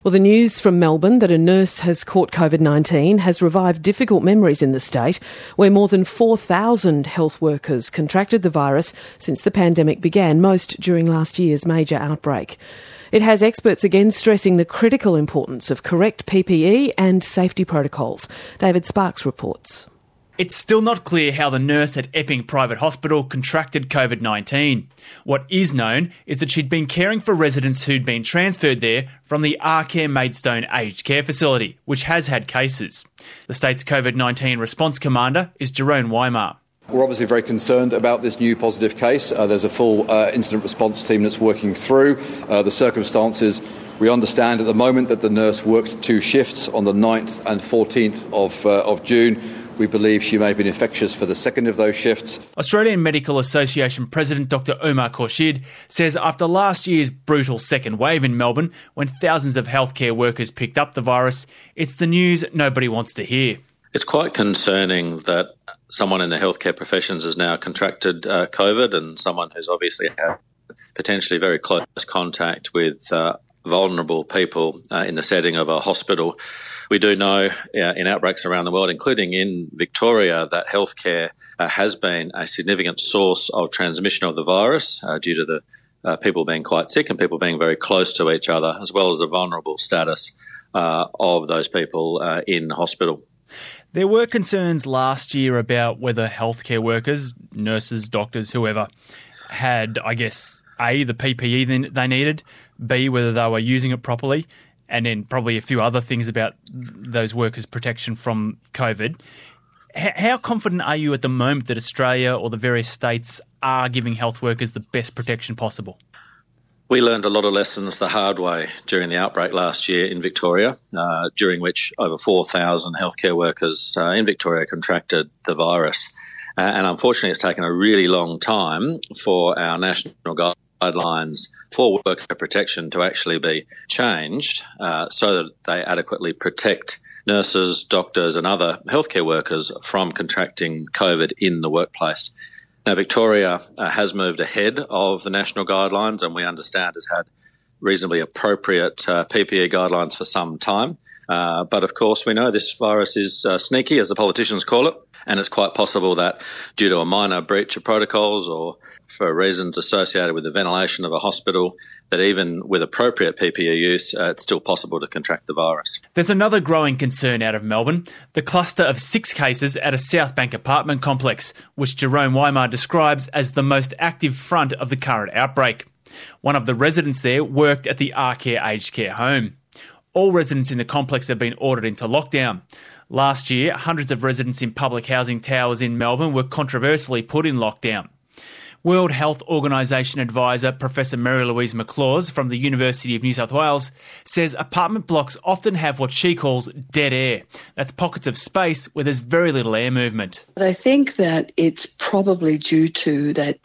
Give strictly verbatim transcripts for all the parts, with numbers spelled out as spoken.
Well, the news from Melbourne that a nurse has caught COVID nineteen has revived difficult memories in the state, where more than four thousand health workers contracted the virus since the pandemic began, most during last year's major outbreak. It has experts again stressing the critical importance of correct P P E and safety protocols. David Sparks reports. It's still not clear how the nurse at Epping Private Hospital contracted COVID nineteen. What is known is that she'd been caring for residents who'd been transferred there from the Arcare Maidstone Aged Care Facility, which has had cases. The state's COVID nineteen response commander is Jerome Weimar. We're obviously very concerned about this new positive case. Uh, there's a full uh, incident response team that's working through uh, the circumstances. We understand at the moment that the nurse worked two shifts on the ninth and fourteenth of, uh, of June. We believe she may have been infectious for the second of those shifts. Australian Medical Association President Doctor Omar Khorshid says after last year's brutal second wave in Melbourne, when thousands of healthcare workers picked up the virus, it's the news nobody wants to hear. It's quite concerning that someone in the healthcare professions has now contracted uh, COVID, and someone who's obviously had potentially very close contact with uh, vulnerable people uh, in the setting of a hospital. We do know uh, in outbreaks around the world, including in Victoria, that healthcare uh, has been a significant source of transmission of the virus uh, due to the uh, people being quite sick and people being very close to each other, as well as the vulnerable status uh, of those people uh, in hospital. There were concerns last year about whether healthcare workers, nurses, doctors, whoever, had, I guess, A, the P P E they needed, B, whether they were using it properly, and then probably a few other things about those workers' protection from COVID. H- how confident are you at the moment that Australia or the various states are giving health workers the best protection possible? We learned a lot of lessons the hard way during the outbreak last year in Victoria, uh, during which over four thousand healthcare workers uh, in Victoria contracted the virus. Uh, and unfortunately, it's taken a really long time for our national guidelines for worker protection to actually be changed uh, so that they adequately protect nurses, doctors and other healthcare workers from contracting COVID in the workplace. Now, Victoria uh, has moved ahead of the national guidelines, and we understand has had reasonably appropriate uh, P P E guidelines for some time. Uh, but, of course, we know this virus is uh, sneaky, as the politicians call it, and it's quite possible that due to a minor breach of protocols or for reasons associated with the ventilation of a hospital, that even with appropriate P P E use, uh, it's still possible to contract the virus. There's another growing concern out of Melbourne, the cluster of six cases at a South Bank apartment complex, which Jerome Weimar describes as the most active front of the current outbreak. One of the residents there worked at the Arcare Aged Care home. All residents in the complex have been ordered into lockdown. Last year, hundreds of residents in public housing towers in Melbourne were controversially put in lockdown. World Health Organisation advisor Professor Mary-Louise McLaws from the University of New South Wales says apartment blocks often have what she calls dead air. That's pockets of space where there's very little air movement. But I think that it's probably due to that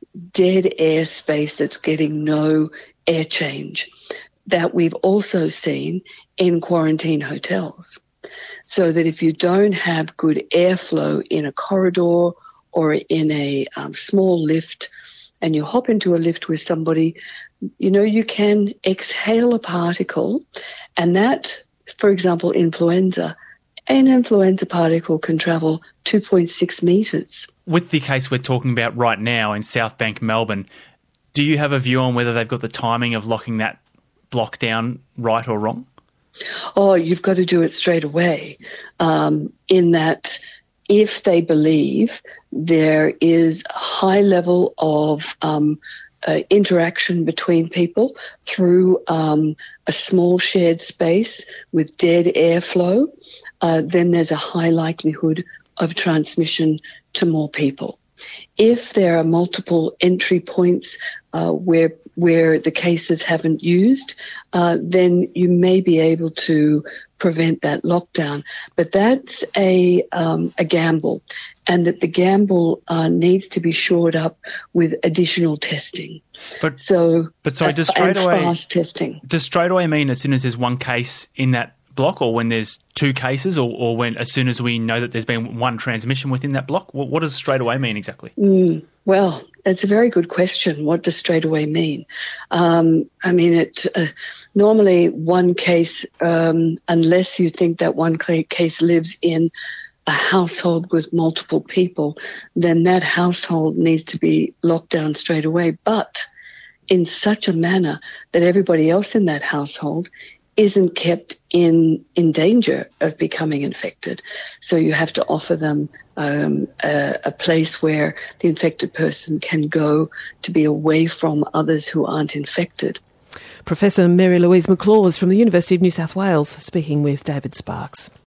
dead air space that's getting no air change that we've also seen in quarantine hotels. So that if you don't have good airflow in a corridor or in a um, small lift and you hop into a lift with somebody, you know, you can exhale a particle, and that, for example, influenza, an influenza particle can travel two point six metres. With the case we're talking about right now in South Bank, Melbourne, do you have a view on whether they've got the timing of locking that block down right or wrong? Oh, you've got to do it straight away, um, in that if they believe there is a high level of um, uh, interaction between people through um, a small shared space with dead airflow, uh, then there's a high likelihood of transmission to more people. If there are multiple entry points uh, where where the cases haven't used, uh, then you may be able to prevent that lockdown. But that's a um, a gamble, and that the gamble uh, needs to be shored up with additional testing. But so, but sorry, uh, does straight away fast testing. Does straight away mean as soon as there's one case in that block, or when there's two cases, or, or when as soon as we know that there's been one transmission within that block? What, what does straight away mean exactly? Mm, well, It's a very good question. What does straight away mean? Um, I mean, it uh, normally one case, um, unless you think that one case lives in a household with multiple people, then that household needs to be locked down straight away, but in such a manner that everybody else in that household isn't kept in in danger of becoming infected. So you have to offer them um, a, a place where the infected person can go to be away from others who aren't infected. Professor Mary Louise McLaws from the University of New South Wales speaking with David Sparks.